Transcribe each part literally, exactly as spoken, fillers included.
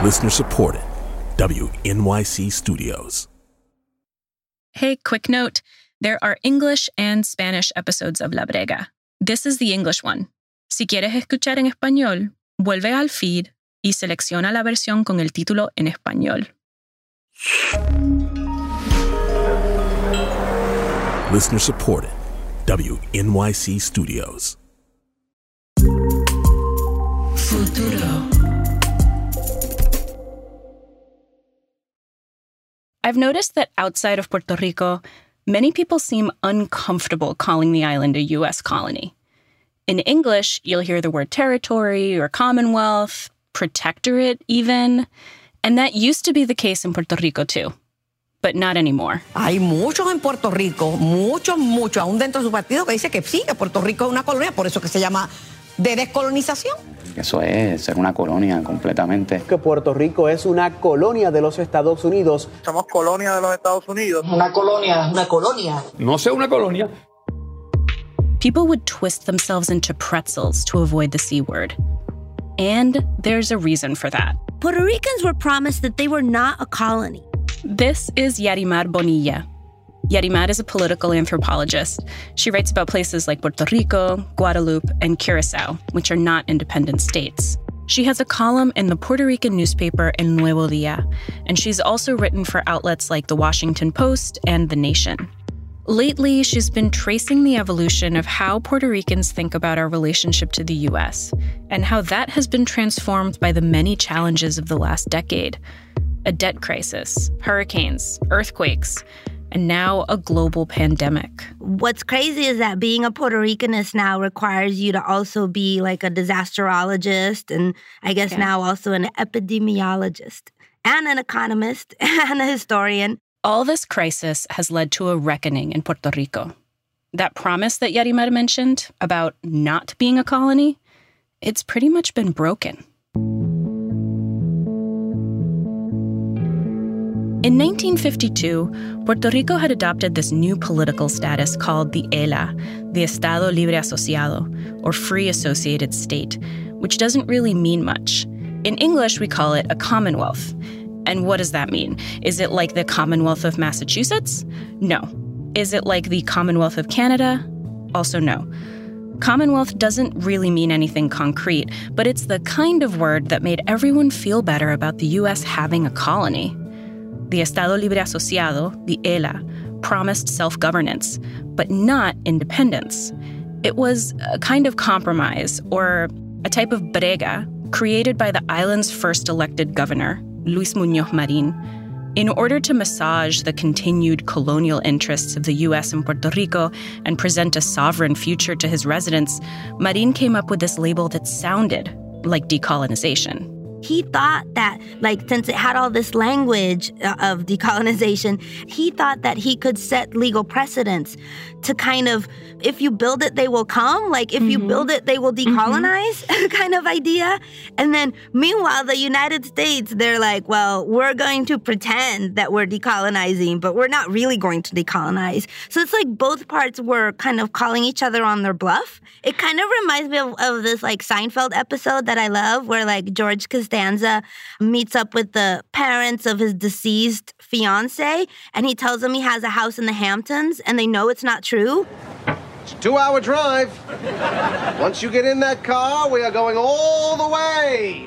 Listener supported. W N Y C Studios. Hey, quick note. There are English and Spanish episodes of La Brega. This is the English one. Si quieres escuchar en español, vuelve al feed y selecciona la versión con el título en español. Listener supported. W N Y C Studios. Futuro. I've noticed that outside of Puerto Rico, many people seem uncomfortable calling the island a U S colony. In English, you'll hear the word territory or commonwealth, protectorate even, and that used to be the case in Puerto Rico too, but not anymore. Hay muchos en Puerto Rico, muchos, muchos, aún dentro de su partido, que dice que sí, que Puerto Rico es una colonia, por eso que se llama de descolonización. Eso es ser una colonia completamente. Que Puerto Rico es una colonia de los Estados Unidos. Somos colonia de los Estados Unidos. Una colonia, una colonia. No sé una colonia. People would twist themselves into pretzels to avoid the C word. And there's a reason for that. Puerto Ricans were promised that they were not a colony. This is Yarimar Bonilla. Yarimar is a political anthropologist. She writes about places like Puerto Rico, Guadeloupe, and Curacao, which are not independent states. She has a column in the Puerto Rican newspaper El Nuevo Día, and she's also written for outlets like The Washington Post and The Nation. Lately, she's been tracing the evolution of how Puerto Ricans think about our relationship to the U S, and how that has been transformed by the many challenges of the last decade. A debt crisis, hurricanes, earthquakes, and now a global pandemic. What's crazy is that being a Puerto Ricanist now requires you to also be like a disasterologist and I guess yeah. now also an epidemiologist and an economist and a historian. All this crisis has led to a reckoning in Puerto Rico. That promise that Yarimar mentioned about not being a colony, it's pretty much been broken. In nineteen fifty-two, Puerto Rico had adopted this new political status called the E L A, the Estado Libre Asociado, or Free Associated State, which doesn't really mean much. In English, we call it a commonwealth. And what does that mean? Is it like the Commonwealth of Massachusetts? No. Is it like the Commonwealth of Canada? Also no. Commonwealth doesn't really mean anything concrete, but it's the kind of word that made everyone feel better about the U S having a colony. The Estado Libre Asociado, the E L A, promised self-governance, but not independence. It was a kind of compromise, or a type of brega, created by the island's first elected governor, Luis Muñoz Marín, in order to massage the continued colonial interests of the U S in Puerto Rico and present a sovereign future to his residents. Marín came up with this label that sounded like decolonization. He thought that, like, since it had all this language of decolonization, he thought that he could set legal precedents to kind of, if you build it, they will come. Like, if mm-hmm. you build it, they will decolonize mm-hmm. kind of idea. And then, meanwhile, the United States, they're like, well, we're going to pretend that we're decolonizing, but we're not really going to decolonize. So it's like both parts were kind of calling each other on their bluff. It kind of reminds me of, of this, like, Seinfeld episode that I love, where, like, George Costanza meets up with the parents of his deceased fiance, and he tells them he has a house in the Hamptons, and they know it's not true. It's a two-hour drive. Once you get in that car, we are going all the way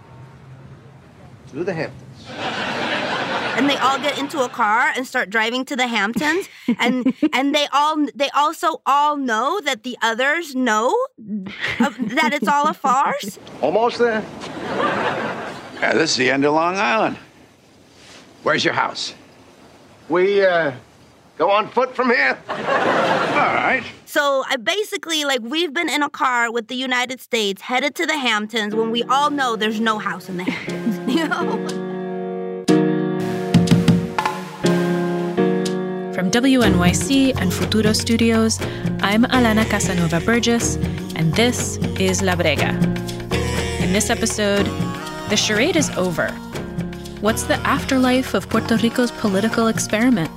to the Hamptons. And they all get into a car and start driving to the Hamptons, and and they all they also all know that the others know uh, that it's all a farce. Almost there. Yeah, this is the end of Long Island. Where's your house? We uh, go on foot from here. All right. So I basically, like, we've been in a car with the United States headed to the Hamptons when we all know there's no house in the Hamptons, you know? From W N Y C and Futuro Studios, I'm Alana Casanova Burgess, and this is La Brega. In this episode, the charade is over. What's the afterlife of Puerto Rico's political experiment?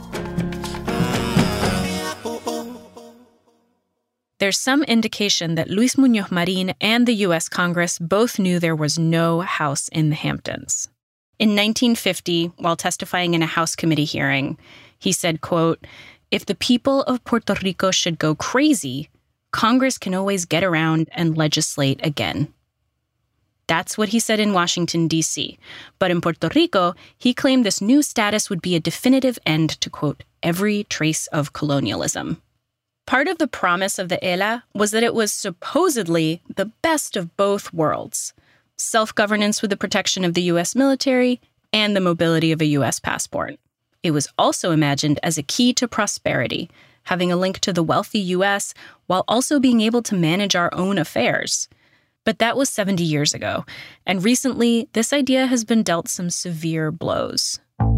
There's some indication that Luis Muñoz Marín and the U S Congress both knew there was no house in the Hamptons. In nineteen fifty, while testifying in a House committee hearing, he said, quote, "If the people of Puerto Rico should go crazy, Congress can always get around and legislate again." That's what he said in Washington, D C. But in Puerto Rico, he claimed this new status would be a definitive end to, quote, "every trace of colonialism." Part of the promise of the E L A was that it was supposedly the best of both worlds: self-governance with the protection of the U S military and the mobility of a U S passport. It was also imagined as a key to prosperity, having a link to the wealthy U S while also being able to manage our own affairs. But that was seventy years ago, and recently, this idea has been dealt some severe blows.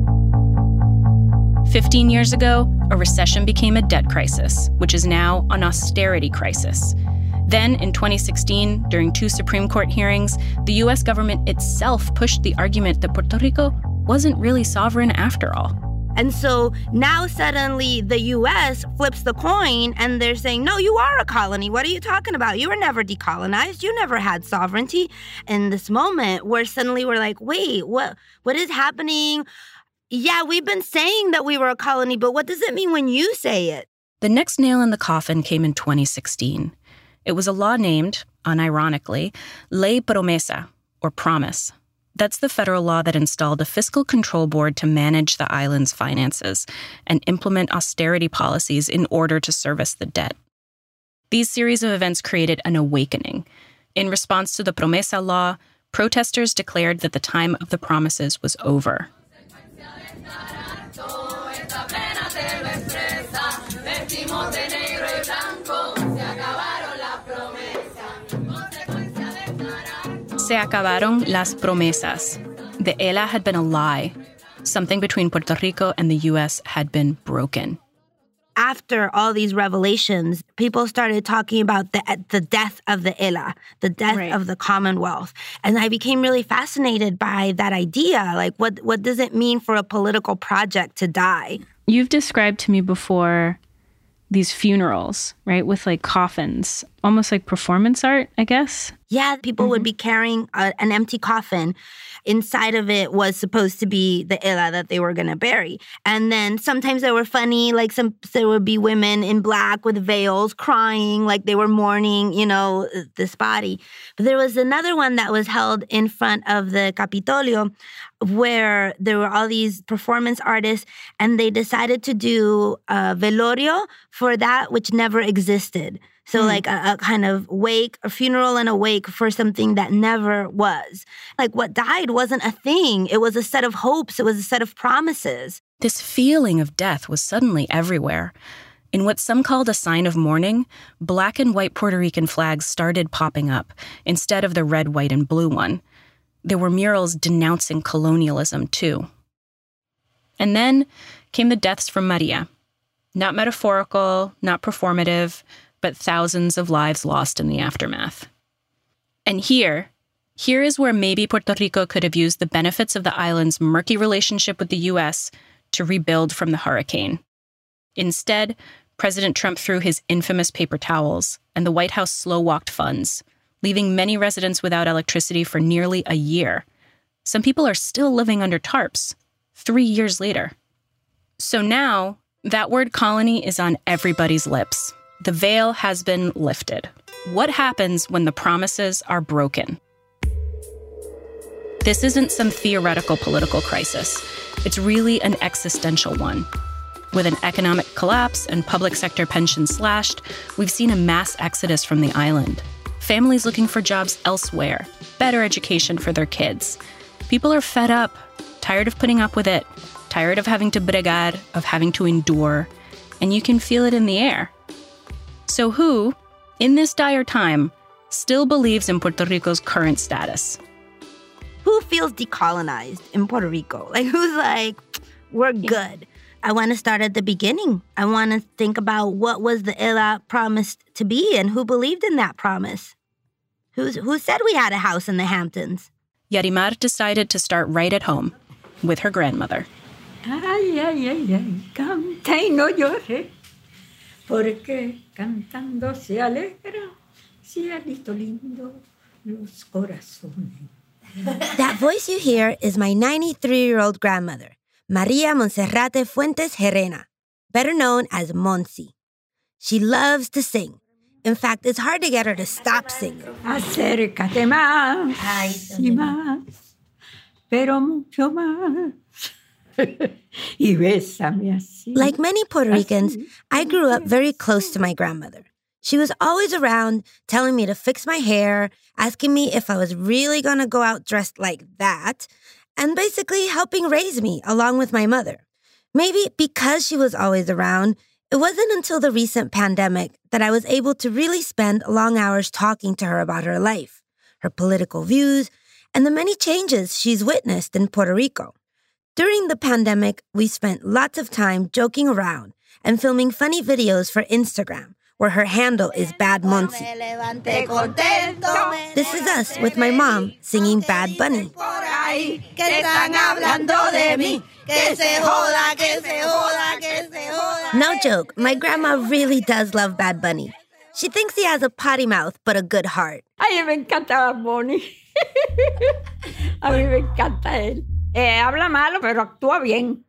Fifteen years ago, a recession became a debt crisis, which is now an austerity crisis. Then, in twenty sixteen, during two Supreme Court hearings, the U S government itself pushed the argument that Puerto Rico wasn't really sovereign after all. And so now suddenly the U S flips the coin and they're saying, no, you are a colony. What are you talking about? You were never decolonized. You never had sovereignty. In this moment where suddenly we're like, wait, what? what is happening? Yeah, we've been saying that we were a colony, but what does it mean when you say it? The next nail in the coffin came in twenty sixteen. It was a law named, unironically, Ley Promesa, or Promise. That's the federal law that installed a fiscal control board to manage the island's finances and implement austerity policies in order to service the debt. These series of events created an awakening. In response to the Promesa law, protesters declared that the time of the promises was over. Se acabaron las promesas. The E L A had been a lie. Something between Puerto Rico and the U S had been broken. After all these revelations, people started talking about the the death of the E L A, the death right. of the Commonwealth. And I became really fascinated by that idea. Like, what, what does it mean for a political project to die? You've described to me before these funerals, right, with like coffins, almost like performance art, I guess. Yeah, people mm-hmm. would be carrying a, an empty coffin. Inside of it was supposed to be the E L A that they were going to bury. And then sometimes they were funny, like some there would be women in black with veils crying, like they were mourning, you know, this body. But there was another one that was held in front of the Capitolio where there were all these performance artists, and they decided to do a velorio for that which never existed. So mm. like a, a kind of wake, a funeral and a wake for something that never was. Like what died wasn't a thing. It was a set of hopes. It was a set of promises. This feeling of death was suddenly everywhere. In what some called a sign of mourning, black and white Puerto Rican flags started popping up instead of the red, white, and blue one. There were murals denouncing colonialism, too. And then came the deaths from Maria. Not metaphorical, not performative, but thousands of lives lost in the aftermath. And here, here is where maybe Puerto Rico could have used the benefits of the island's murky relationship with the U S to rebuild from the hurricane. Instead, President Trump threw his infamous paper towels, and the White House slow-walked funds, leaving many residents without electricity for nearly a year. Some people are still living under tarps, three years later. So now, that word colony is on everybody's lips. The veil has been lifted. What happens when the promises are broken? This isn't some theoretical political crisis. It's really an existential one. With an economic collapse and public sector pensions slashed, we've seen a mass exodus from the island. Families looking for jobs elsewhere, better education for their kids. People are fed up, tired of putting up with it, tired of having to bregar, of having to endure, and you can feel it in the air. So who, in this dire time, still believes in Puerto Rico's current status? Who feels decolonized in Puerto Rico? Like, who's like, we're good? I want to start at the beginning. I want to think about what was the E L A promised to be and who believed in that promise. Who's, who said we had a house in the Hamptons? Yarimar decided to start right at home with her grandmother. Ay, ay, ay, ay, canta y no llore, porque cantando se alegra, cielito lindo, los corazones. That voice you hear is my ninety-three-year-old grandmother, Maria Monserrate Fuentes Gerena, better known as Monsi. She loves to sing. In fact, it's hard to get her to stop singing. Acércate más y más, pero mucho más. Y bésame así. Like many Puerto Ricans, I grew up very close to my grandmother. She was always around, telling me to fix my hair, asking me if I was really going to go out dressed like that, and basically helping raise me along with my mother. Maybe because she was always around, it wasn't until the recent pandemic that I was able to really spend long hours talking to her about her life, her political views, and the many changes she's witnessed in Puerto Rico. During the pandemic, we spent lots of time joking around and filming funny videos for Instagram, where her handle is Bad Monsi. This is us with my mom singing Bad Bunny. No joke, my grandma really does love Bad Bunny. She thinks he has a potty mouth, but a good heart. Ay, me encanta Bad Bunny. A mí me encanta él. Eh, habla malo, pero actúa bien.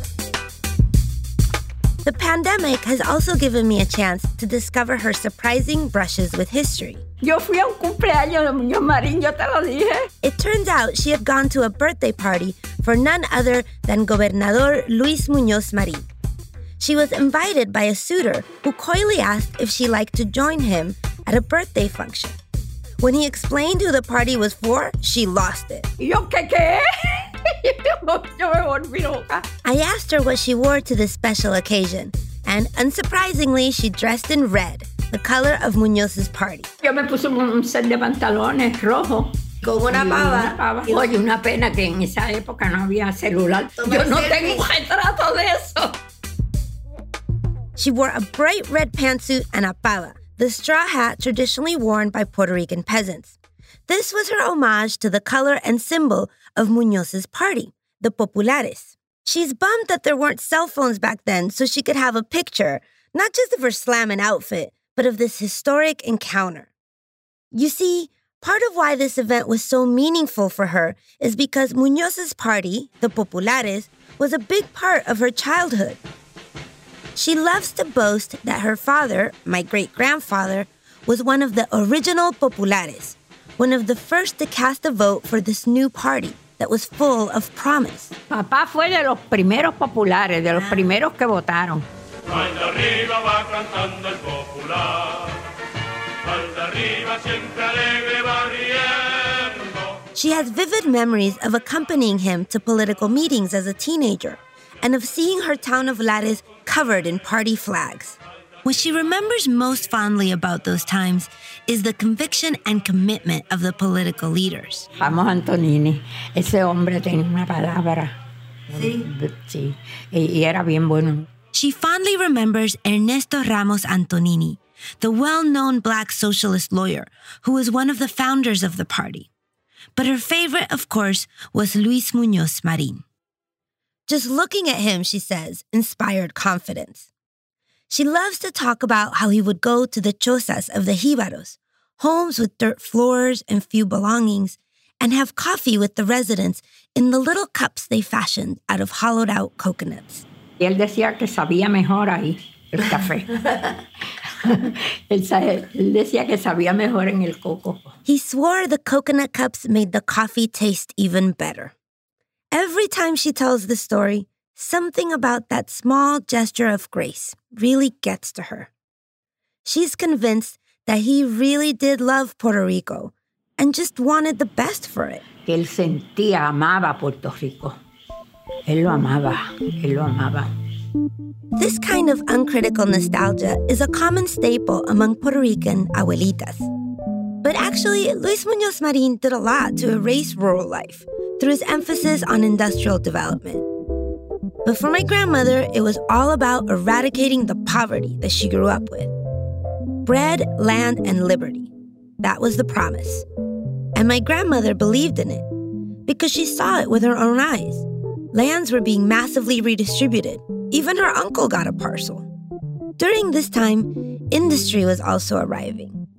The pandemic has also given me a chance to discover her surprising brushes with history. Yo fui a un cumpleaños de Muñoz Marín, yo te lo dije. It turns out she had gone to a birthday party for none other than Gobernador Luis Muñoz Marín. She was invited by a suitor who coyly asked if she liked to join him at a birthday function. When he explained who the party was for, she lost it. ¿Yo qué qué? Yo me volví loca. I asked her what she wore to this special occasion, and unsurprisingly, she dressed in red, the color of Muñoz's party. Yo me puse un set de pantalones rojos. Con una pava. Una pava. Oye, una pena que en esa época no había celular. Yo no tengo un retrato de eso. She wore a bright red pantsuit and a pava, the straw hat traditionally worn by Puerto Rican peasants. This was her homage to the color and symbol of Muñoz's party, the Populares. She's bummed that there weren't cell phones back then so she could have a picture, not just of her slamming outfit, but of this historic encounter. You see, part of why this event was so meaningful for her is because Muñoz's party, the Populares, was a big part of her childhood. She loves to boast that her father, my great-grandfather, was one of the original Populares, one of the first to cast a vote for this new party that was full of promise. Papá fue de los primeros populares, de los primeros que votaron. She has vivid memories of accompanying him to political meetings as a teenager and of seeing her town of Lares covered in party flags. What she remembers most fondly about those times is the conviction and commitment of the political leaders. Ramos Antonini, ese hombre tenía una palabra. Sí. Sí, y era bien bueno. She fondly remembers Ernesto Ramos Antonini, the well-known Black socialist lawyer who was one of the founders of the party. But her favorite, of course, was Luis Muñoz Marín. Just looking at him, she says, inspired confidence. She loves to talk about how he would go to the chozas of the jíbaros, homes with dirt floors and few belongings, and have coffee with the residents in the little cups they fashioned out of hollowed-out coconuts. Y él decía que sabía mejor ahí el café. Él decía que sabía mejor en el coco. He swore the coconut cups made the coffee taste even better. Every time she tells the story, something about that small gesture of grace really gets to her. She's convinced that he really did love Puerto Rico and just wanted the best for it. Que él sentía, amaba Puerto Rico. Él lo amaba, él lo amaba. This kind of uncritical nostalgia is a common staple among Puerto Rican abuelitas. But actually, Luis Muñoz Marín did a lot to erase rural life through his emphasis on industrial development. But for my grandmother, it was all about eradicating the poverty that she grew up with. Bread, land, and liberty. That was the promise. And my grandmother believed in it because she saw it with her own eyes. Lands were being massively redistributed. Even her uncle got a parcel. During this time, industry was also arriving.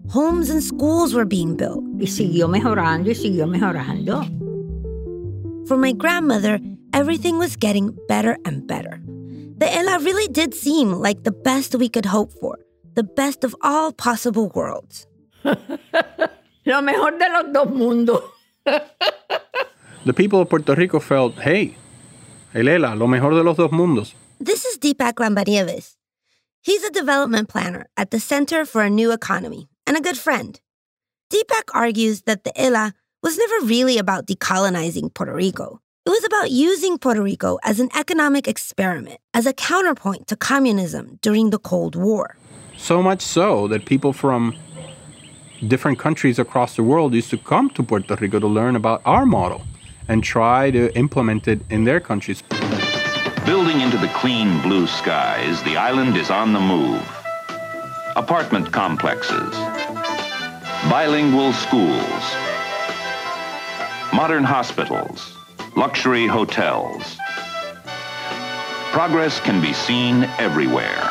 Homes and schools were being built. Y siguió mejorando y siguió mejorando. For my grandmother, everything was getting better and better. The ELA really did seem like the best we could hope for, the best of all possible worlds. Lo mejor de los dos mundos. The people of Puerto Rico felt, hey, el ELA, lo mejor de los dos mundos. This is Deepak Lambanievis. He's a development planner at the Center for a New Economy and a good friend. Deepak argues that the ELA was never really about decolonizing Puerto Rico. It was about using Puerto Rico as an economic experiment, as a counterpoint to communism during the Cold War. So much so that people from different countries across the world used to come to Puerto Rico to learn about our model and try to implement it in their countries. Building into the clean blue skies, the island is on the move. Apartment complexes, bilingual schools, modern hospitals, luxury hotels. Progress can be seen everywhere.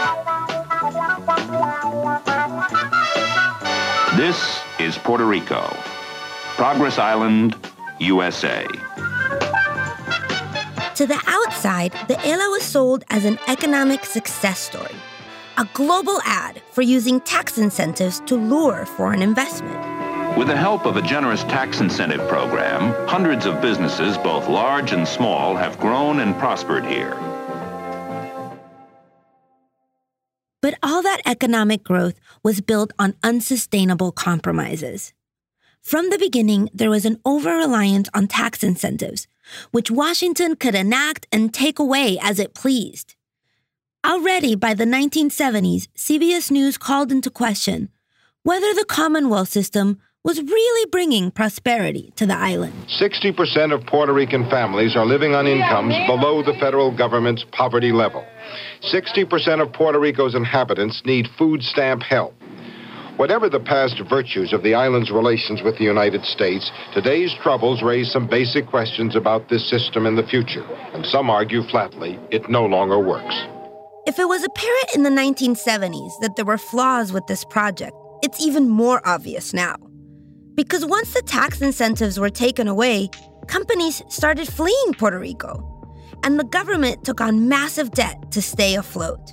This is Puerto Rico, Progress Island, U S A. To the outside, the ELA was sold as an economic success story, a global ad for using tax incentives to lure foreign investment. With the help of a generous tax incentive program, hundreds of businesses, both large and small, have grown and prospered here. But all that economic growth was built on unsustainable compromises. From the beginning, there was an over-reliance on tax incentives, which Washington could enact and take away as it pleased. Already by the nineteen seventies, C B S News called into question whether the Commonwealth system was really bringing prosperity to the island. sixty percent of Puerto Rican families are living on incomes below the federal government's poverty level. sixty percent of Puerto Rico's inhabitants need food stamp help. Whatever the past virtues of the island's relations with the United States, today's troubles raise some basic questions about this system in the future, and some argue flatly it no longer works. If it was apparent in the nineteen seventies that there were flaws with this project, it's even more obvious now. Because once the tax incentives were taken away, companies started fleeing Puerto Rico, and the government took on massive debt to stay afloat.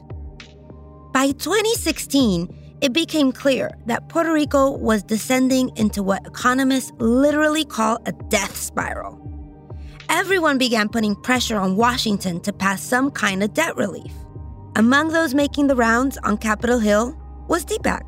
By twenty sixteen, it became clear that Puerto Rico was descending into what economists literally call a death spiral. Everyone began putting pressure on Washington to pass some kind of debt relief. Among those making the rounds on Capitol Hill was Deepak.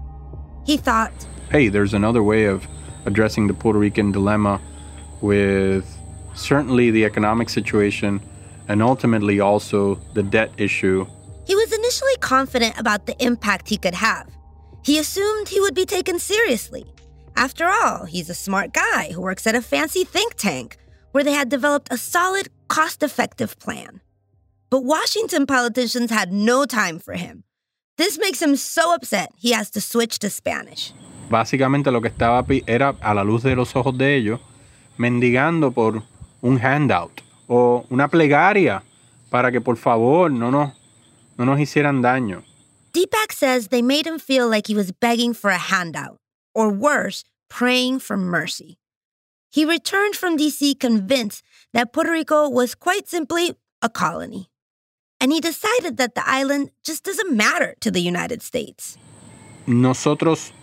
He thought, hey, there's another way of addressing the Puerto Rican dilemma with certainly the economic situation and ultimately also the debt issue. He was initially confident about the impact he could have. He assumed he would be taken seriously. After all, he's a smart guy who works at a fancy think tank where they had developed a solid, cost-effective plan. But Washington politicians had no time for him. This makes him so upset he has to switch to Spanish. Básicamente lo que estaba era a la luz de los ojos de ellos, mendigando por un handout o una plegaria para que por favor no nos, no nos hicieran daño. Deepak says they made him feel like he was begging for a handout, or worse, praying for mercy. He returned from D C convinced that Puerto Rico was quite simply a colony. And he decided that the island just doesn't matter to the United States. Nosotros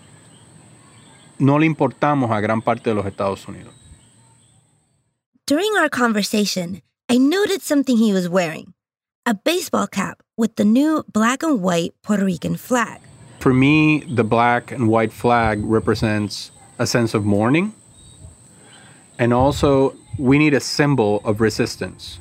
no le importamos a gran parte de los Estados Unidos. During our conversation, I noted something he was wearing, a baseball cap with the new black and white Puerto Rican flag. For me, the black and white flag represents a sense of mourning. And also, we need a symbol of resistance.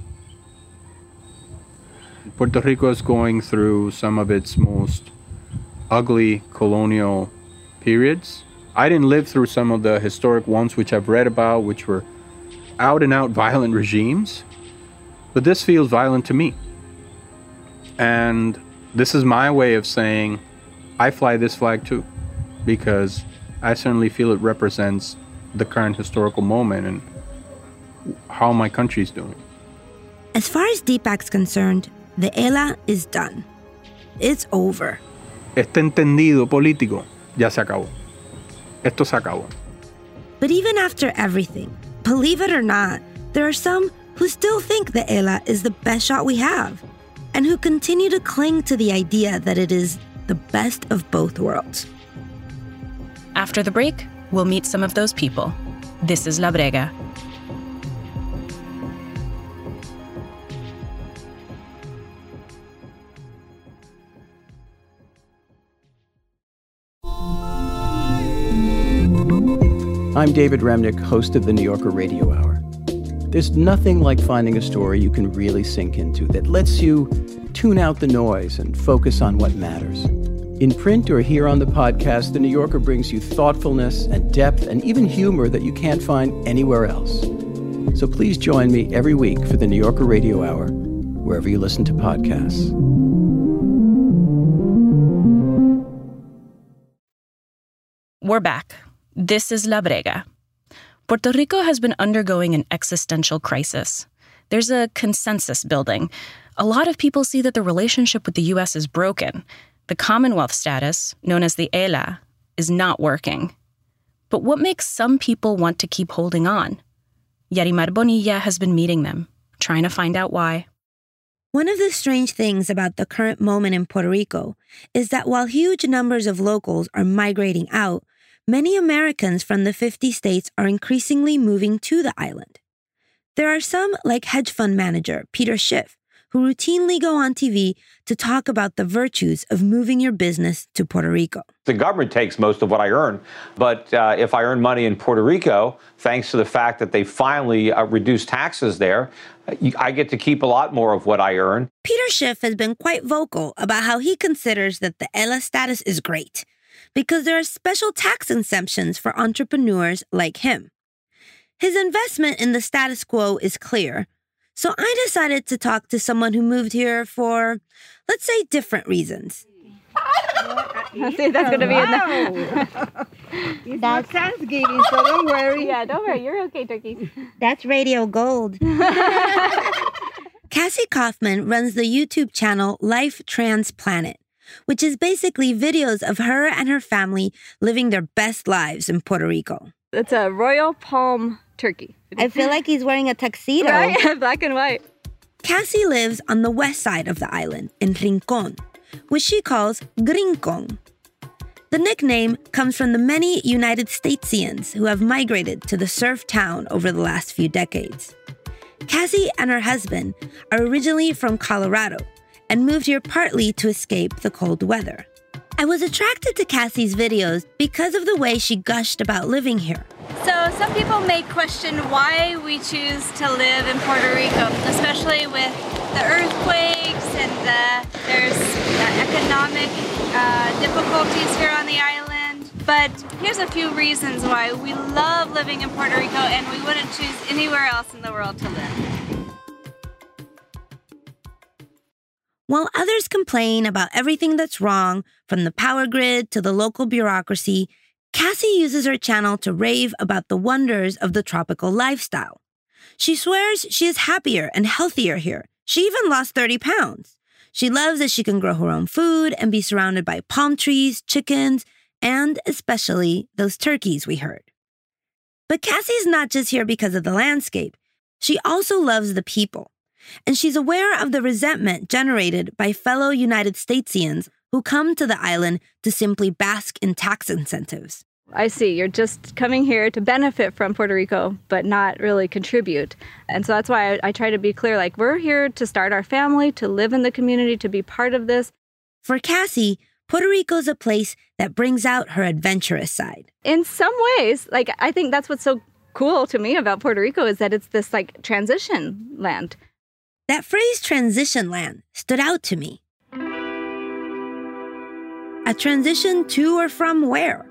Puerto Rico is going through some of its most ugly colonial periods. I didn't live through some of the historic ones which I've read about, which were out-and-out violent regimes. But this feels violent to me. And this is my way of saying, I fly this flag too, because I certainly feel it represents the current historical moment and how my country's doing. As far as Deepak's concerned, the ELA is done. It's over. Este entendido político ya se acabó. Esto se acabó. But even after everything, believe it or not, there are some who still think the E L A is the best shot we have, and who continue to cling to the idea that it is the best of both worlds. After the break, we'll meet some of those people. This is La Brega. I'm David Remnick, host of the New Yorker Radio Hour. There's nothing like finding a story you can really sink into that lets you tune out the noise and focus on what matters. In print or here on the podcast, The New Yorker brings you thoughtfulness and depth and even humor that you can't find anywhere else. So please join me every week for the New Yorker Radio Hour, wherever you listen to podcasts. We're back. This is La Brega. Puerto Rico has been undergoing an existential crisis. There's a consensus building. A lot of people see that the relationship with the U S is broken. The Commonwealth status, known as the E L A, is not working. But what makes some people want to keep holding on? Yarimar Bonilla has been meeting them, trying to find out why. One of the strange things about the current moment in Puerto Rico is that while huge numbers of locals are migrating out, many Americans from the fifty states are increasingly moving to the island. There are some, like hedge fund manager Peter Schiff, who routinely go on T V to talk about the virtues of moving your business to Puerto Rico. The government takes most of what I earn, but uh, if I earn money in Puerto Rico, thanks to the fact that they finally uh, reduced taxes there, I get to keep a lot more of what I earn. Peter Schiff has been quite vocal about how he considers that the E L A status is great, because there are special tax exemptions for entrepreneurs like him. His investment in the status quo is clear, so I decided to talk to someone who moved here for, let's say, different reasons. See, that's going to be enough. It's not Thanksgiving, so don't worry. Yeah, don't worry. You're okay, turkeys. That's radio gold. Cassie Kaufman runs the YouTube channel Life Transplanet, which is basically videos of her and her family living their best lives in Puerto Rico. It's a Royal Palm turkey. I feel like he's wearing a tuxedo. Right? Black and white. Cassie lives on the west side of the island, in Rincon, which she calls Grincon. The nickname comes from the many United Statesians who have migrated to the surf town over the last few decades. Cassie and her husband are originally from Colorado and moved here partly to escape the cold weather. I was attracted to Cassie's videos because of the way she gushed about living here. So some people may question why we choose to live in Puerto Rico, especially with the earthquakes and the, there's uh, economic uh, difficulties here on the island. But here's a few reasons why we love living in Puerto Rico and we wouldn't choose anywhere else in the world to live. While others complain about everything that's wrong, from the power grid to the local bureaucracy, Cassie uses her channel to rave about the wonders of the tropical lifestyle. She swears she is happier and healthier here. She even lost thirty pounds. She loves that she can grow her own food and be surrounded by palm trees, chickens, and especially those turkeys we heard. But Cassie's not just here because of the landscape. She also loves the people. And she's aware of the resentment generated by fellow United Statesians who come to the island to simply bask in tax incentives. I see. You're just coming here to benefit from Puerto Rico, but not really contribute. And so that's why I, I try to be clear, like, we're here to start our family, to live in the community, to be part of this. For Cassie, Puerto Rico's a place that brings out her adventurous side. In some ways, like, I think that's what's so cool to me about Puerto Rico is that it's this, like, transition land. That phrase, transition land, stood out to me. A transition to or from where?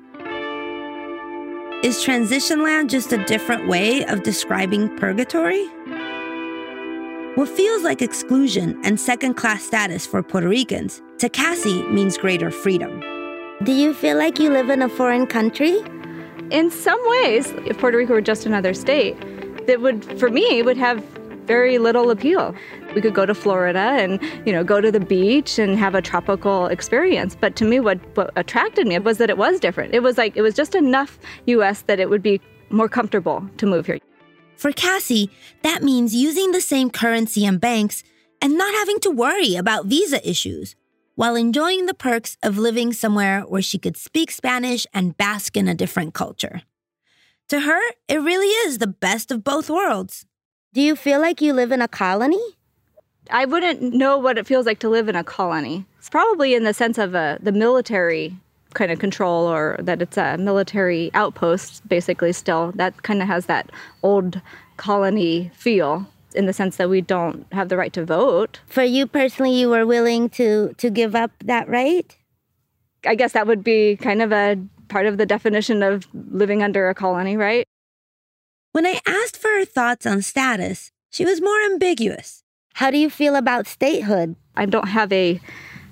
Is transition land just a different way of describing purgatory? What feels like exclusion and second-class status for Puerto Ricans, to Cassie means greater freedom. Do you feel like you live in a foreign country? In some ways, if Puerto Rico were just another state, that would, for me, would have very little appeal. We could go to Florida and, you know, go to the beach and have a tropical experience. But to me, what, what attracted me was that it was different. It was like, it was just enough U S that it would be more comfortable to move here. For Cassie, that means using the same currency and banks and not having to worry about visa issues, while enjoying the perks of living somewhere where she could speak Spanish and bask in a different culture. To her, it really is the best of both worlds. Do you feel like you live in a colony? I wouldn't know what it feels like to live in a colony. It's probably in the sense of a, the military kind of control, or that it's a military outpost, basically still. That kind of has that old colony feel, in the sense that we don't have the right to vote. For you personally, you were willing to, to give up that right? I guess that would be kind of a part of the definition of living under a colony, right? When I asked for her thoughts on status, she was more ambiguous. How do you feel about statehood? I don't have a,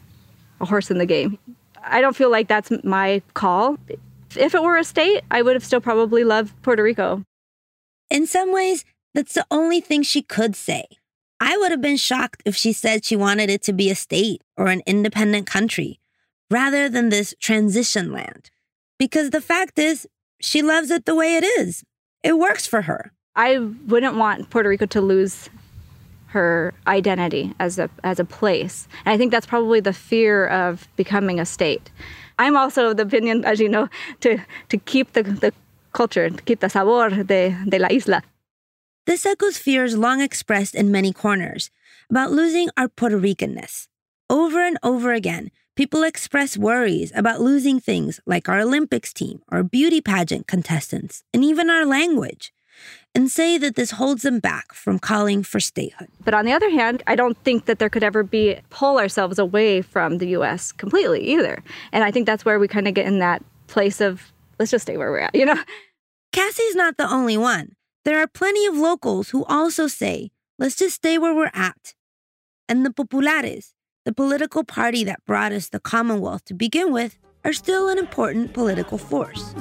a horse in the game. I don't feel like that's my call. If it were a state, I would have still probably loved Puerto Rico. In some ways, that's the only thing she could say. I would have been shocked if she said she wanted it to be a state or an independent country, rather than this transition land. Because the fact is, she loves it the way it is. It works for her. I wouldn't want Puerto Rico to lose her identity as a as a place. And I think that's probably the fear of becoming a state. I'm also of the opinion, as you know, to, to keep the, the culture, to keep the sabor de, de la isla. This echoes fears long expressed in many corners about losing our Puerto Rican-ness. Over and over again, people express worries about losing things like our Olympics team or beauty pageant contestants, and even our language, and say that this holds them back from calling for statehood. But on the other hand, I don't think that there could ever be pull ourselves away from the U S completely either. And I think that's where we kind of get in that place of, let's just stay where we're at, you know? Cassie's not the only one. There are plenty of locals who also say, let's just stay where we're at. And the Populares, the political party that brought us the Commonwealth to begin with, are still an important political force.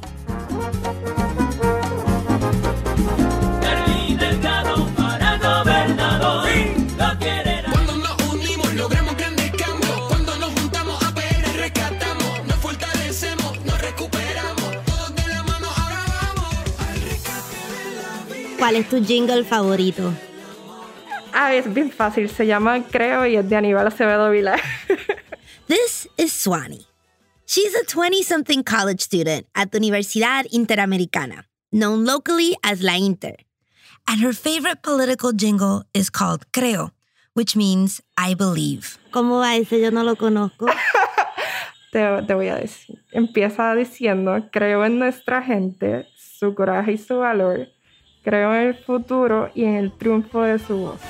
¿Cuál es tu jingle favorito? Ah, es bien fácil. Se llama Creo y es de Aníbal Acevedo Vilá. This is Suani. She's a twenty-something college student at the Universidad Interamericana, known locally as La Inter. And her favorite political jingle is called Creo, which means I believe. ¿Cómo va ese? Yo no lo conozco. te, te voy a decir. Empieza diciendo, creo en nuestra gente, su coraje y su valor. Creo en el futuro y en el triunfo de su voz.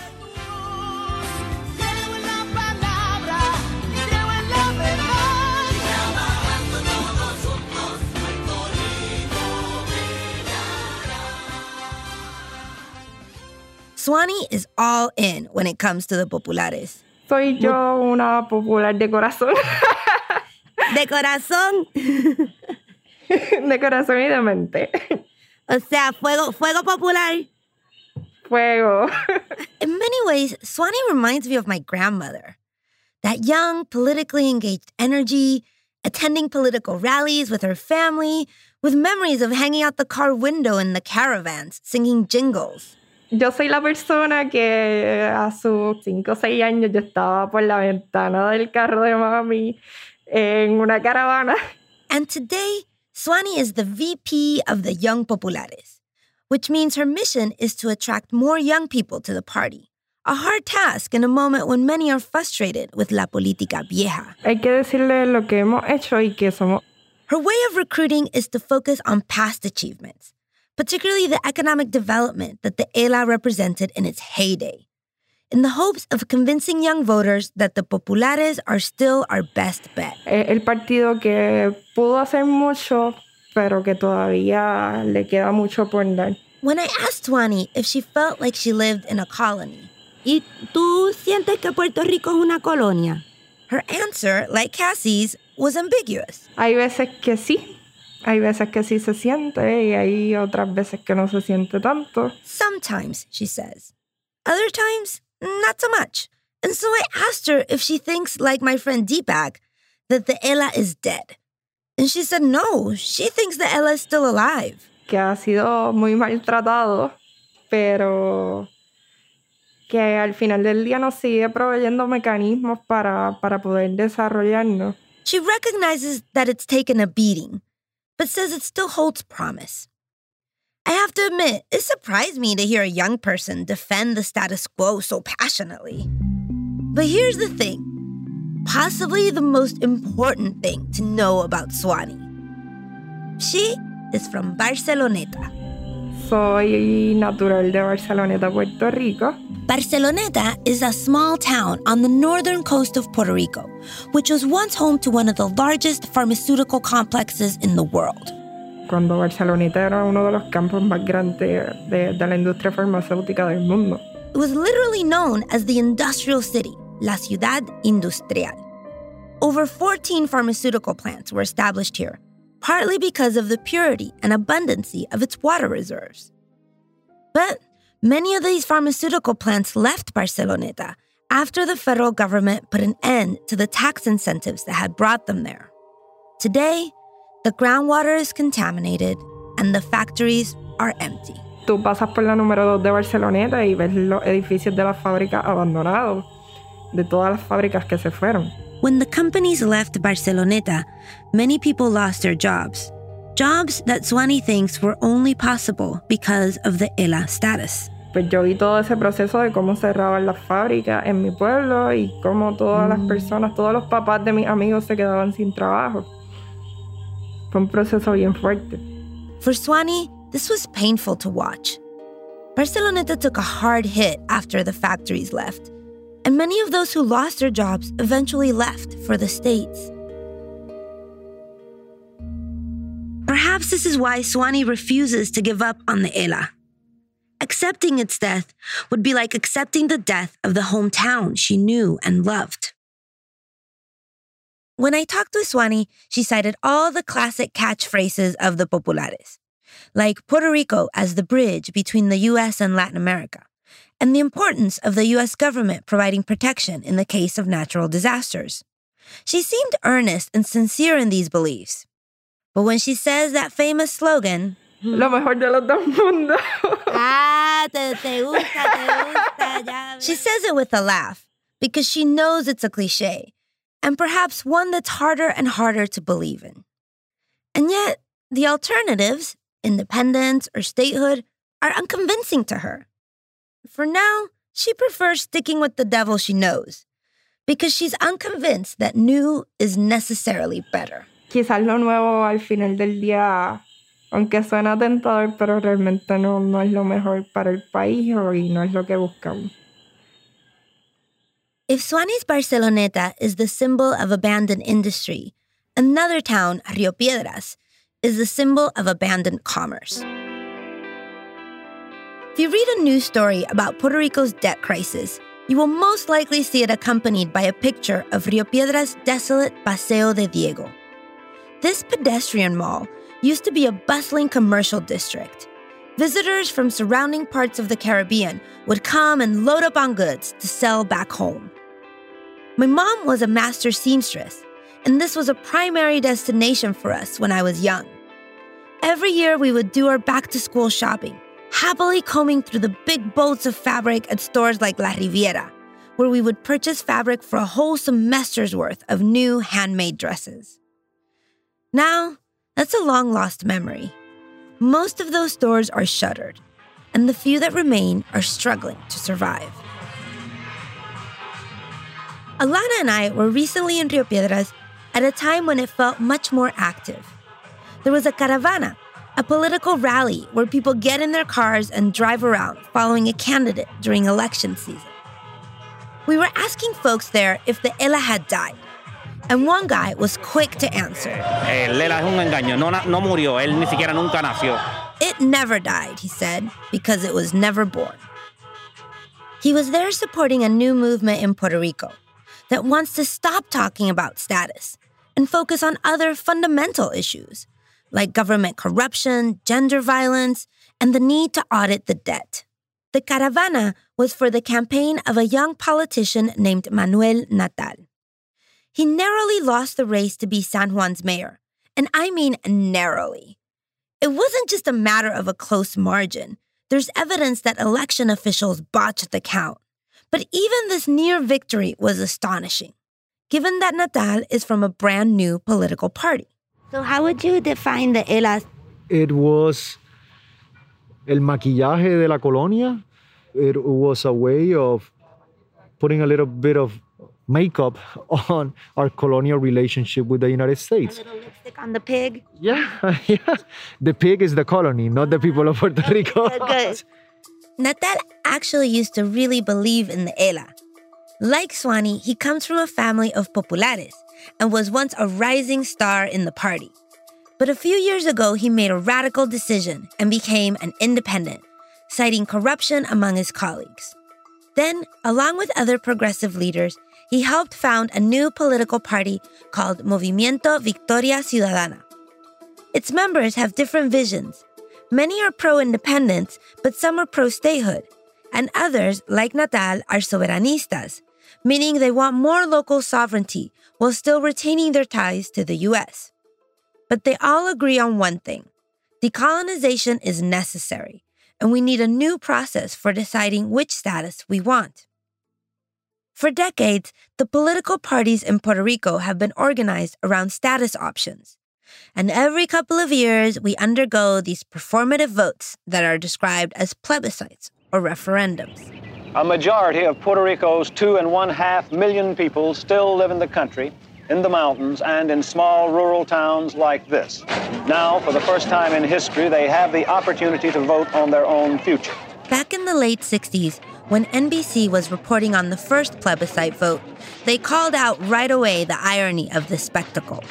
Suani is all in when it comes to the populares. Soy yo una popular de corazón. ¿De corazón? De corazón y de mente. O sea, fuego, fuego popular. Fuego. In many ways, Suani reminds me of my grandmother. That young, politically engaged energy, attending political rallies with her family, with memories of hanging out the car window in the caravans, singing jingles. Yo soy la persona que a sus cinco o seis años yo estaba por la ventana del carro de mami en una caravana. And today, Suani is the V P of the Young Populares, which means her mission is to attract more young people to the party. A hard task in a moment when many are frustrated with la política vieja. Hay que decirle lo que hemos hecho y que somos. Her way of recruiting is to focus on past achievements, particularly the economic development that the E L A represented in its heyday, in the hopes of convincing young voters that the Populares are still our best bet. El partido que pudo hacer mucho, pero que todavía le queda mucho por dar. When I asked Suani if she felt like she lived in a colony, ¿Y tú sientes que Puerto Rico es una colonia? Her answer, like Cassie's, was ambiguous. Hay veces que sí. Hay veces que sí se siente y hay otras veces que no se siente tanto. Sometimes, she says. Other times, not so much. And so I asked her if she thinks, like my friend Deepak, that the Ela is dead. And she said no, she thinks the Ela is still alive. Que ha sido muy maltratado, pero que al final del día nos sigue proveyendo mecanismos para, para poder desarrollarnos. She recognizes that it's taken a beating, but says it still holds promise. I have to admit, it surprised me to hear a young person defend the status quo so passionately. But here's the thing, possibly the most important thing to know about Suani. She is from Barceloneta. Soy natural de Barceloneta, Puerto Rico. Barceloneta is a small town on the northern coast of Puerto Rico, which was once home to one of the largest pharmaceutical complexes in the world. Cuando Barceloneta era uno de los campos más grandes de, de la industria farmacéutica del mundo. It was literally known as the industrial city, La Ciudad Industrial. Over fourteen pharmaceutical plants were established here, partly because of the purity and abundancy of its water reserves. But many of these pharmaceutical plants left Barceloneta after the federal government put an end to the tax incentives that had brought them there. Today, the groundwater is contaminated and the factories are empty. Tú pasas por la número dos de Barceloneta y ves los edificios de las fábricas abandonados, de todas las fábricas que se fueron. When the companies left Barceloneta, many people lost their jobs. Jobs that Suani thinks were only possible because of the Ela status. Pues yo vi todo ese proceso de cómo cerraban las fábricas en mi pueblo y cómo todas las personas, todos los papás de mis amigos se quedaban sin trabajo. Fue un proceso bien fuerte. For Suani, this was painful to watch. Barceloneta took a hard hit after the factories left, and many of those who lost their jobs eventually left for the States. Perhaps this is why Suani refuses to give up on the Ela. Accepting its death would be like accepting the death of the hometown she knew and loved. When I talked with Suani, she cited all the classic catchphrases of the populares, like Puerto Rico as the bridge between the U S and Latin America, and the importance of the U S government providing protection in the case of natural disasters. She seemed earnest and sincere in these beliefs. But when she says that famous slogan, Lo mejor de los dos mundos. Ah, te, te gusta, te gusta, ya. She says it with a laugh because she knows it's a cliche, and perhaps one that's harder and harder to believe in. And yet, the alternatives, independence or statehood, are unconvincing to her. For now, she prefers sticking with the devil she knows, because she's unconvinced that new is necessarily better. Quizás lo nuevo al final del día, aunque suena tentador, pero realmente no, no es lo mejor para el país y no es lo que buscamos. If Suani's Barceloneta is the symbol of abandoned industry, another town, Rio Piedras, is the symbol of abandoned commerce. If you read a news story about Puerto Rico's debt crisis, you will most likely see it accompanied by a picture of Rio Piedras' desolate Paseo de Diego. This pedestrian mall used to be a bustling commercial district. Visitors from surrounding parts of the Caribbean would come and load up on goods to sell back home. My mom was a master seamstress, and this was a primary destination for us when I was young. Every year we would do our back-to-school shopping, happily combing through the big boats of fabric at stores like La Riviera, where we would purchase fabric for a whole semester's worth of new handmade dresses. Now, that's a long-lost memory. Most of those stores are shuttered, and the few that remain are struggling to survive. Alana and I were recently in Rio Piedras at a time when it felt much more active. There was a caravana, a political rally where people get in their cars and drive around following a candidate during election season. We were asking folks there if the Ela had died, and one guy was quick to answer. El Ela es un engaño, no, no murió, él ni siquiera nunca nació. It never died, he said, because it was never born. He was there supporting a new movement in Puerto Rico that wants to stop talking about status and focus on other fundamental issues, like government corruption, gender violence, and the need to audit the debt. The caravana was was for the campaign of a young politician named Manuel Natal. He narrowly lost the race to be San Juan's mayor, and I mean narrowly. It wasn't just a matter of a close margin. There's evidence that election officials botched the count. But even this near victory was astonishing, given that Natal is from a brand new political party. So how would you define the ELA? It was el maquillaje de la colonia. It was a way of putting a little bit of makeup on our colonial relationship with the United States. A little lipstick on the pig? Yeah, yeah. The pig is the colony, not the people of Puerto Rico. Good, good. Natal actually used to really believe in the ELA. Like Suani, he comes from a family of populares and was once a rising star in the party. But a few years ago, he made a radical decision and became an independent, citing corruption among his colleagues. Then, along with other progressive leaders, he helped found a new political party called Movimiento Victoria Ciudadana. Its members have different visions. Many are pro-independence, but some are pro-statehood. And others, like Natal, are soberanistas, meaning they want more local sovereignty while still retaining their ties to the U S. But they all agree on one thing. Decolonization is necessary, and we need a new process for deciding which status we want. For decades, the political parties in Puerto Rico have been organized around status options. And every couple of years, we undergo these performative votes that are described as plebiscites or referendums. A majority of Puerto Rico's two and one half million people still live in the country, in the mountains, and in small rural towns like this. Now, for the first time in history, they have the opportunity to vote on their own future. Back in the late sixties, when N B C was reporting on the first plebiscite vote, they called out right away the irony of this spectacle.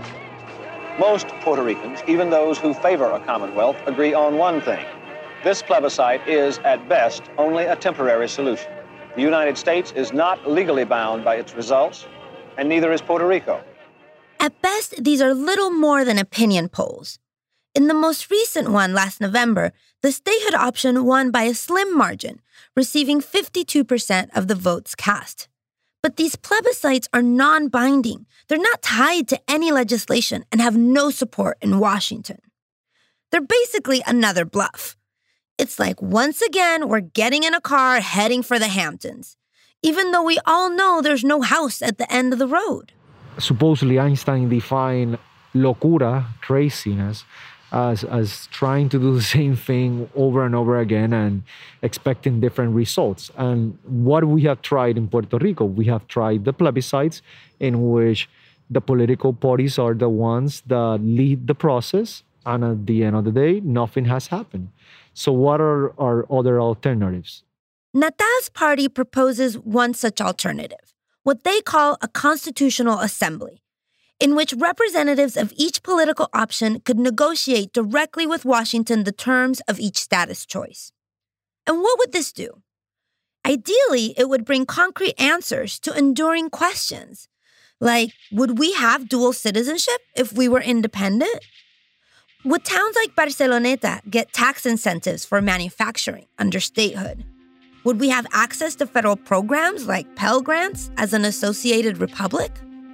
Most Puerto Ricans, even those who favor a Commonwealth, agree on one thing. This plebiscite is, at best, only a temporary solution. The United States is not legally bound by its results, and neither is Puerto Rico. At best, these are little more than opinion polls. In the most recent one last November, the statehood option won by a slim margin, receiving fifty-two percent of the votes cast. But these plebiscites are non-binding. They're not tied to any legislation and have no support in Washington. They're basically another bluff. It's like, once again, we're getting in a car heading for the Hamptons, even though we all know there's no house at the end of the road. Supposedly, Einstein defined locura, craziness, as, as trying to do the same thing over and over again and expecting different results. And what we have tried in Puerto Rico, we have tried the plebiscites in which the political parties are the ones that lead the process. And at the end of the day, nothing has happened. So what are our other alternatives? Natal's party proposes one such alternative, what they call a constitutional assembly, in which representatives of each political option could negotiate directly with Washington the terms of each status choice. And what would this do? Ideally, it would bring concrete answers to enduring questions, like, would we have dual citizenship if we were independent? Would towns like Barceloneta get tax incentives for manufacturing under statehood? Would we have access to federal programs like Pell Grants as an associated republic?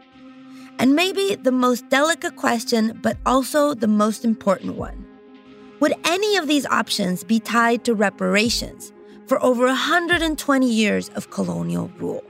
And maybe the most delicate question, but also the most important one. Would any of these options be tied to reparations for over one hundred twenty years of colonial rule?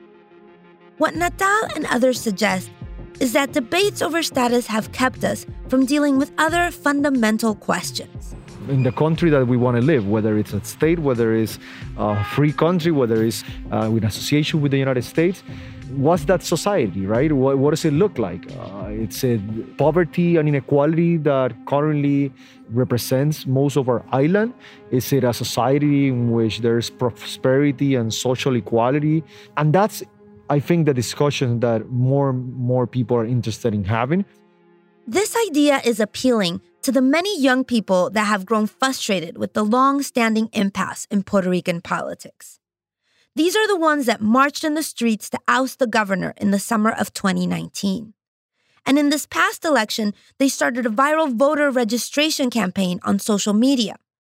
What Natal and others suggest is that debates over status have kept us from dealing with other fundamental questions. In the country that we want to live, whether it's a state, whether it's a free country, whether it's uh, in association with the United States, what's that society, right? What, what does it look like? Uh, it's a poverty and inequality that currently represents most of our island. Is it a society in which there's prosperity and social equality? And that's, I think, the discussion that more more people are interested in having. This idea is appealing to the many young people that have grown frustrated with the long-standing impasse in Puerto Rican politics. These are the ones that marched in the streets to oust the governor in the summer of twenty nineteen. And in this past election, they started a viral voter registration campaign on social media,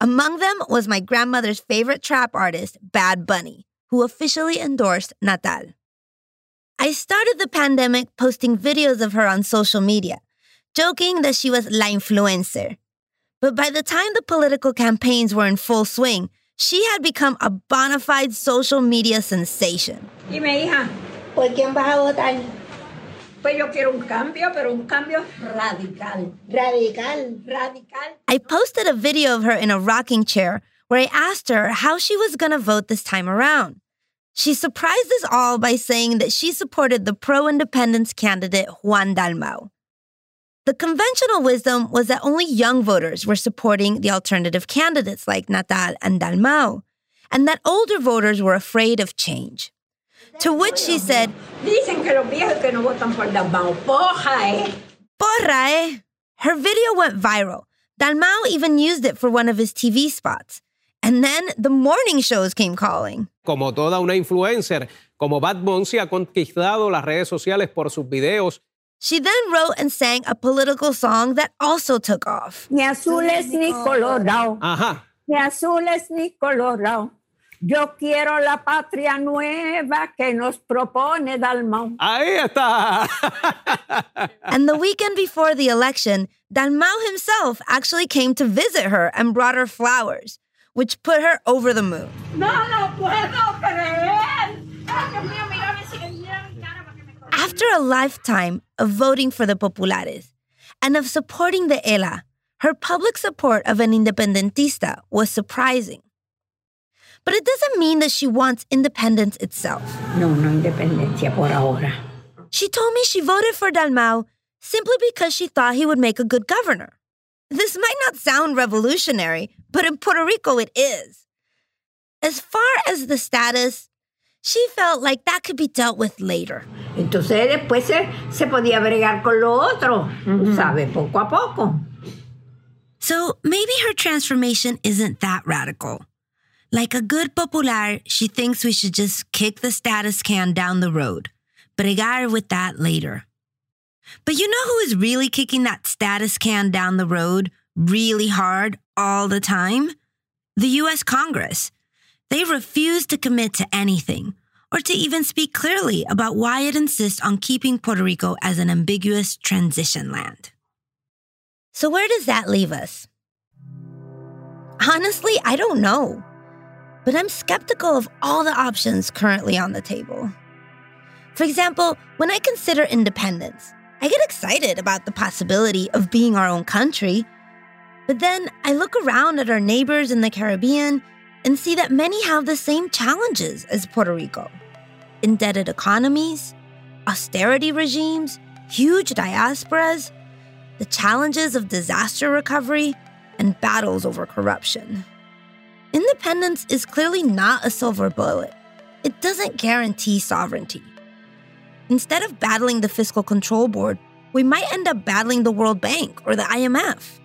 Among them was my grandmother's favorite trap artist, Bad Bunny, who officially endorsed Natal. I started the pandemic posting videos of her on social media, joking that she was la influencer. But by the time the political campaigns were in full swing, she had become a bona fide social media sensation. Dime, hija, ¿por quién vas a votar? Pues yo quiero un cambio, pero un cambio radical. Radical, radical. I posted a video of her in a rocking chair where I asked her how she was going to vote this time around. She surprised us all by saying that she supported the pro-independence candidate Juan Dalmau. The conventional wisdom was that only young voters were supporting the alternative candidates like Natal and Dalmau, and that older voters were afraid of change. To which she said, Dicen que los viejos que no votan por Dalmau. Porra, eh? Porra, eh? Her video went viral. Dalmau even used it for one of his T V spots. And then the morning shows came calling. Como toda una influencer, como Bad Bunny ha conquistado las redes sociales por sus videos. She then wrote and sang a political song that also took off. Ni azules ni colorado. Ajá. Ni azules ni colorado. Yo quiero la patria nueva que nos propone Dalmau. Ahí está. And the weekend before the election, Dalmau himself actually came to visit her and brought her flowers, which put her over the moon. No lo puedo creer. Ay, Dios mío, mira, me siguen mirando mi cara para que me corten. After a lifetime of voting for the Populares and of supporting the E L A, her public support of an independentista was surprising. But it doesn't mean that she wants independence itself. No, no independencia por ahora. She told me she voted for Dalmau simply because she thought he would make a good governor. This might not sound revolutionary, but in Puerto Rico it is. As far as the status, she felt like that could be dealt with later. Entonces después se, se podía bregar con lo otro, mm-hmm. ¿Sabe? Poco a poco. So maybe her transformation isn't that radical. Like a good popular, she thinks we should just kick the status can down the road, bregar with that later. But you know who is really kicking that status can down the road really hard all the time? The U S Congress. They refuse to commit to anything or to even speak clearly about why it insists on keeping Puerto Rico as an ambiguous transition land. So where does that leave us? Honestly, I don't know. But I'm skeptical of all the options currently on the table. For example, when I consider independence, I get excited about the possibility of being our own country. But then I look around at our neighbors in the Caribbean and see that many have the same challenges as Puerto Rico. Indebted economies, austerity regimes, huge diasporas, the challenges of disaster recovery, and battles over corruption. Independence is clearly not a silver bullet. It doesn't guarantee sovereignty. Instead of battling the Fiscal Control Board, we might end up battling the World Bank or the I M F.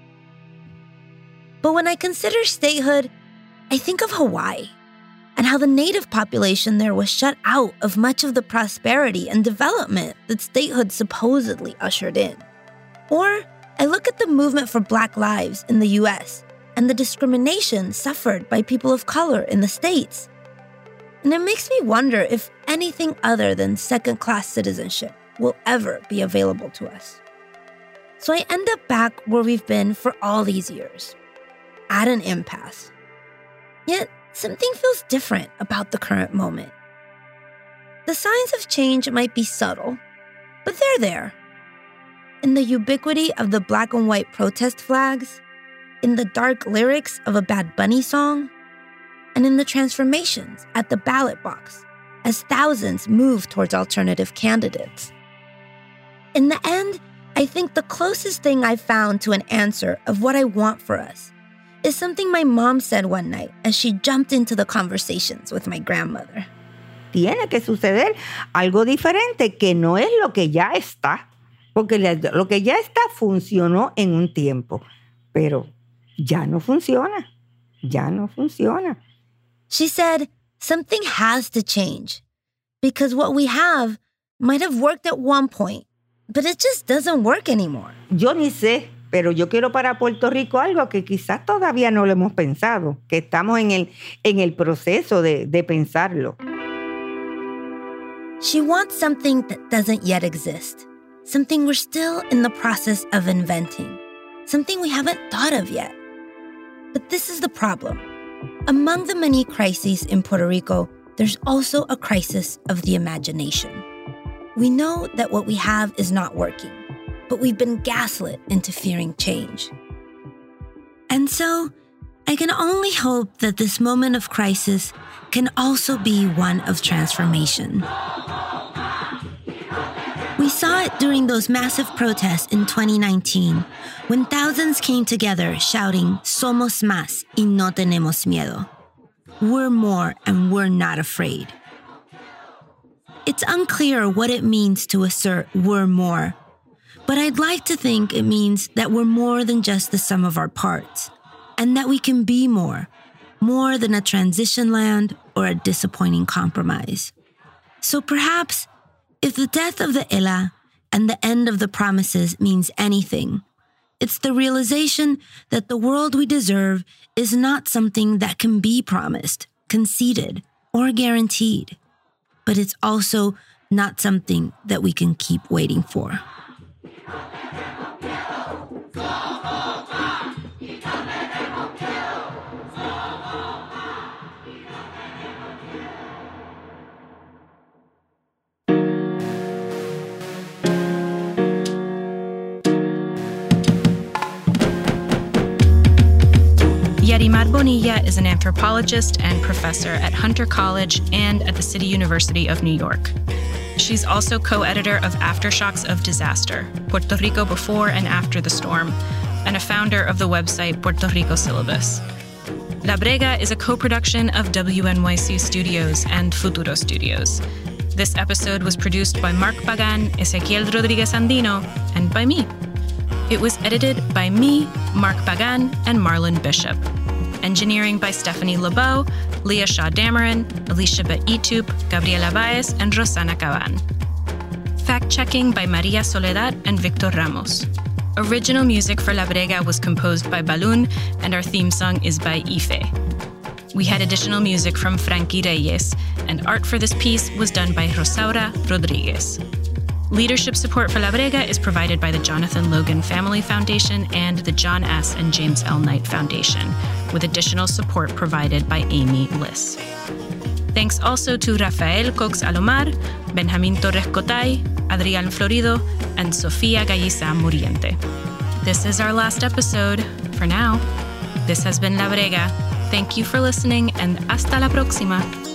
But when I consider statehood, I think of Hawaii and how the native population there was shut out of much of the prosperity and development that statehood supposedly ushered in. Or I look at the movement for Black lives in the U S and the discrimination suffered by people of color in the States. And it makes me wonder if anything other than second-class citizenship will ever be available to us. So I end up back where we've been for all these years, at an impasse. Yet, something feels different about the current moment. The signs of change might be subtle, but they're there. In the ubiquity of the black and white protest flags, in the dark lyrics of a Bad Bunny song, and in the transformations at the ballot box as thousands move towards alternative candidates. In the end, I think the closest thing I've found to an answer of what I want for us is something my mom said one night as she jumped into the conversations with my grandmother. Tiene que suceder algo diferente que no es lo que ya está, porque lo que ya está funcionó en un tiempo, pero ya no funciona, ya no funciona. She said something has to change because what we have might have worked at one point, but it just doesn't work anymore. Yo ni sé Pero yo quiero para Puerto Rico algo que quizás todavía no lo hemos pensado, que estamos en el, en el proceso de, de pensarlo. She wants something that doesn't yet exist, something we're still in the process of inventing, something we haven't thought of yet. But this is the problem. Among the many crises in Puerto Rico, there's also a crisis of the imagination. We know that what we have is not working, but we've been gaslit into fearing change. And so, I can only hope that this moment of crisis can also be one of transformation. We saw it during those massive protests in twenty nineteen, when thousands came together shouting, "Somos más y no tenemos miedo." We're more and we're not afraid. It's unclear what it means to assert we're more, but I'd like to think it means that we're more than just the sum of our parts, and that we can be more, more than a transition land or a disappointing compromise. So perhaps, if the death of the E L A and the end of the promises means anything, it's the realization that the world we deserve is not something that can be promised, conceded, or guaranteed, but it's also not something that we can keep waiting for. Yarimar Bonilla is an anthropologist and professor at Hunter College and at the City University of New York. She's also co-editor of Aftershocks of Disaster, Puerto Rico Before and After the Storm, and a founder of the website Puerto Rico Syllabus. La Brega is a co-production of W N Y C Studios and Futuro Studios. This episode was produced by Mark Pagan, Ezequiel Rodriguez Andino, and by me. It was edited by me, Mark Pagan, and Marlon Bishop. Engineering by Stephanie LeBeau, Leah Shaw Dameron, Alicia Baitup, Gabriela Baez, and Rosana Caban. Fact-checking by Maria Soledad and Victor Ramos. Original music for La Brega was composed by Balloon, and our theme song is by Ife. We had additional music from Frankie Reyes, and art for this piece was done by Rosaura Rodriguez. Leadership support for La Brega is provided by the Jonathan Logan Family Foundation and the John S. and James L. Knight Foundation, with additional support provided by Amy Liss. Thanks also to Rafael Cox Alomar, Benjamin Torres Cotay, Adrián Florido, and Sofía Gallisa Muriente. This is our last episode, for now. This has been La Brega. Thank you for listening, and hasta la próxima.